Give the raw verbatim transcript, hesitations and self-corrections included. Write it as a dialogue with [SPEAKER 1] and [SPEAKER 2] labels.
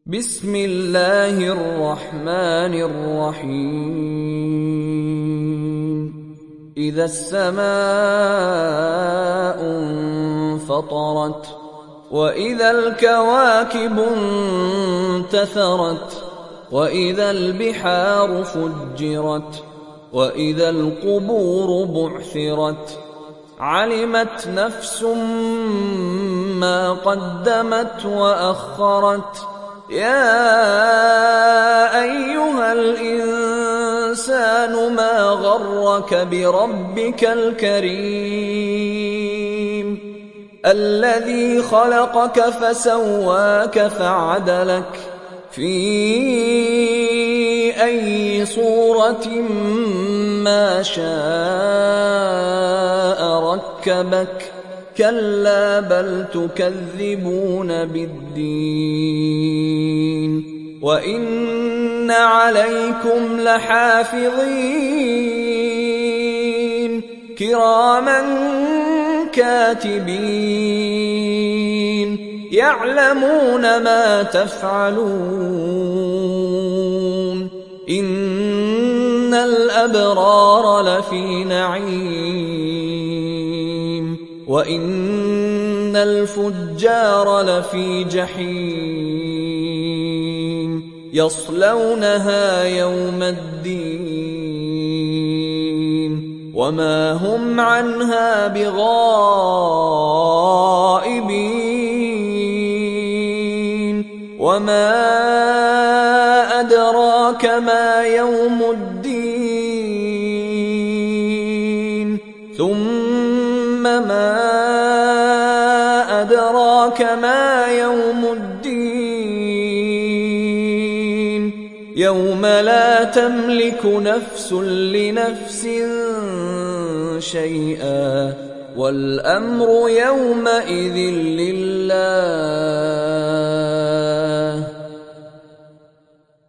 [SPEAKER 1] بسم الله الرحمن الرحيم إذا السماء انفطرت وإذا الكواكب انتثرت وإذا البحار فجرت وإذا القبور بعثرت علمت نفس ما قدمت وأخرت يا أيها الإنسان ما غرك بربك الكريم الذي خلقك فسواك فعدلك في أي صورة ما شاء ركبك كلا بل تكذبون بالدين وإن عليكم لحافظين كراما كاتبين يعلمون ما تفعلون إن الأبرار لفي نعيم وإن الفجار لفي جحيم يصلونها يوم الدين وما هم عنها بغائبين وما أدراك ما يوم الدين ثم ما أدراك ما يوم الدين يوم لا تملك نفس لنفس شيئا والأمر يومئذ لله